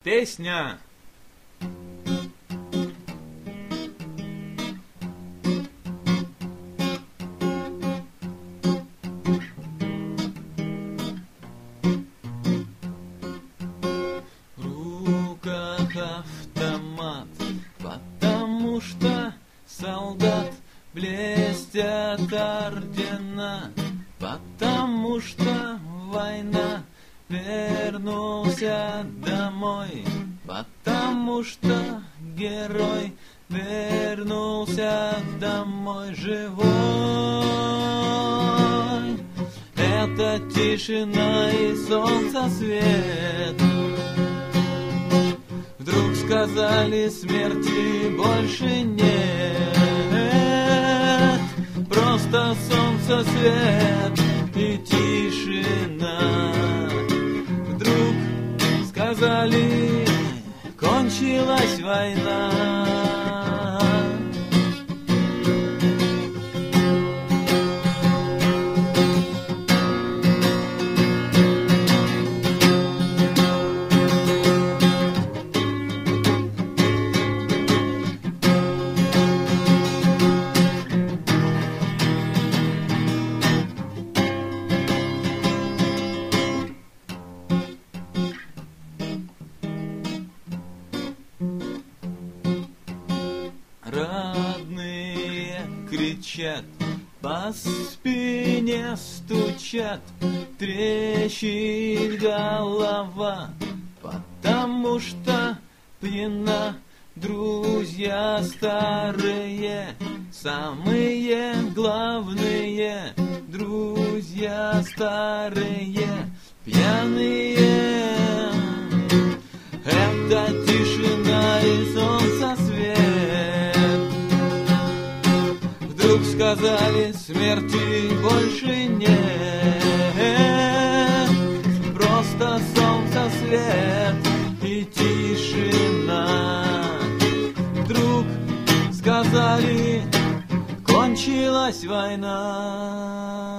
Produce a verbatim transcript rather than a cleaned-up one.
Песня. В руках автомат, потому что солдат блестят ордена, потому что война. Вернулся домой, потому что герой вернулся домой живой. Это тишина и солнца свет. Вдруг сказали, смерти больше нет. Просто солнце свет и тишина. Сказали, кончилась война. Родные кричат, по спине стучат, трещит голова, потому что пьяна. Друзья старые, самые главные, друзья старые, пьяные. Это тишина и солнца свет. Вдруг сказали, смерти больше нет. Просто солнце свет и тишина. Вдруг сказали, кончилась война.